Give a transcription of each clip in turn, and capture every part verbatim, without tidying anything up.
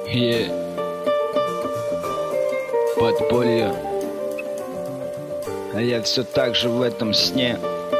Yeah. Подполье. А я все так же в этом сне.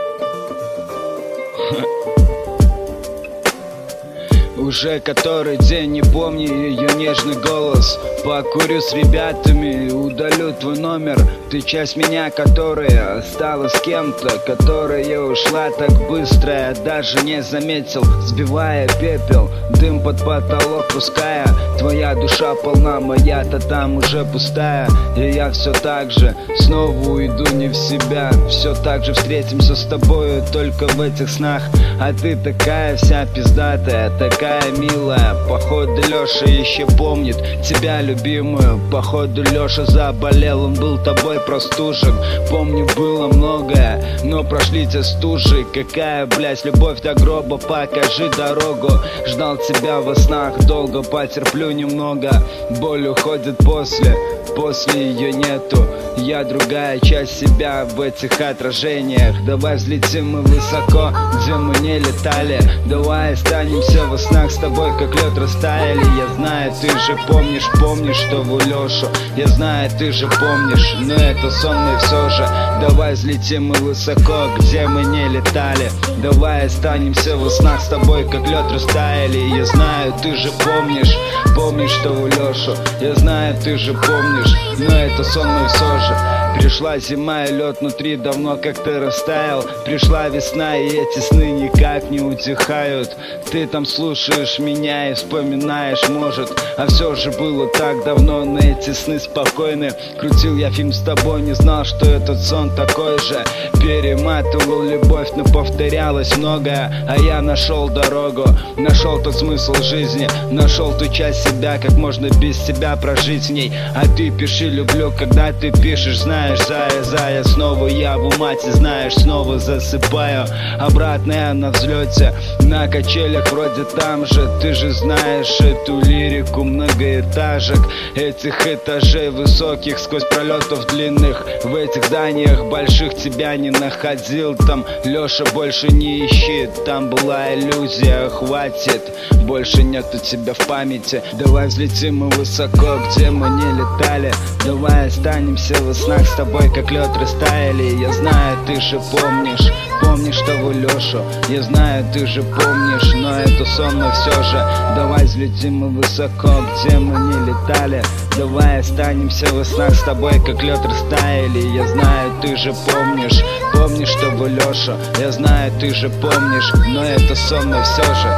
Уже который день не помню ее нежный голос. Покурю с ребятами, удалю твой номер. Ты часть меня, которая осталась с кем-то, которая ушла так быстро, я даже не заметил. Сбивая пепел, дым под потолок пуская. Твоя душа полна, моя-то там уже пустая. И я все так же снова уйду не в себя. Все так же встретимся с тобою только в этих снах. А ты такая вся пиздатая, такая милая. Походу Леша еще помнит тебя любимую. Походу Леша заболел, он был тобой простужен. Помню, было многое, но прошли те стужи. Какая, блядь, любовь до гроба, покажи дорогу. Ждал тебя во снах долго, потерплю немного. Боль уходит после, после ее нету. Я другая часть себя в этих отражениях. Давай взлетим мы высоко, где мы не летали. Давай останемся во снах с тобой, как лед растаяли. Я знаю, ты же помнишь, помнишь, что в Лешу. Я знаю, ты же помнишь, но это сон мой все же. Давай взлетим мы высоко, где мы не летали. Давай останемся во снах с тобой, как лед растаяли. Я знаю, ты же помнишь, помнишь, что в Лешу. Я знаю, ты же помнишь, но это сон мой все же. Пришла зима и лед внутри давно как-то растаял. Пришла весна и эти сны никак не утихают. Ты там слушаешь меня и вспоминаешь, может. А все же было так давно, на эти сны спокойны. Крутил я фильм с тобой, не знал, что этот сон такой же. Перематывал любовь, но повторялось многое. А я нашел дорогу, нашел тот смысл жизни. Нашел ту часть себя, как можно без себя прожить в ней. А ты пиши люблю, когда ты пишешь, знаешь. Зая, зая, снова я в умате, знаешь, снова засыпаю. Обратно я на взлете, на качелях вроде там же. Ты же знаешь эту лирику многоэтажек, этих этажей высоких, сквозь пролетов длинных. В этих зданиях больших тебя не находил. Там Леша больше не ищи, там была иллюзия, хватит. Больше нету тебя в памяти. Давай взлетим мы высоко, где мы не летали. Давай останемся во снах с тобой, как лед растаяли. Я знаю, ты же помнишь, помнишь того Лешу. Я знаю, ты же помнишь, но это сон мой все же. Давай взлетим мы высоко, где мы не летали. Давай останемся во снах с тобой, как лед растаяли. Я знаю, ты же помнишь, помнишь того Лешу. Я знаю, ты же помнишь, но это сон мой все же.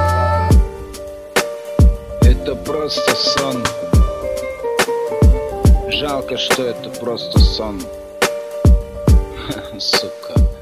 Это просто сон. Жалко, что это просто сон. Сука.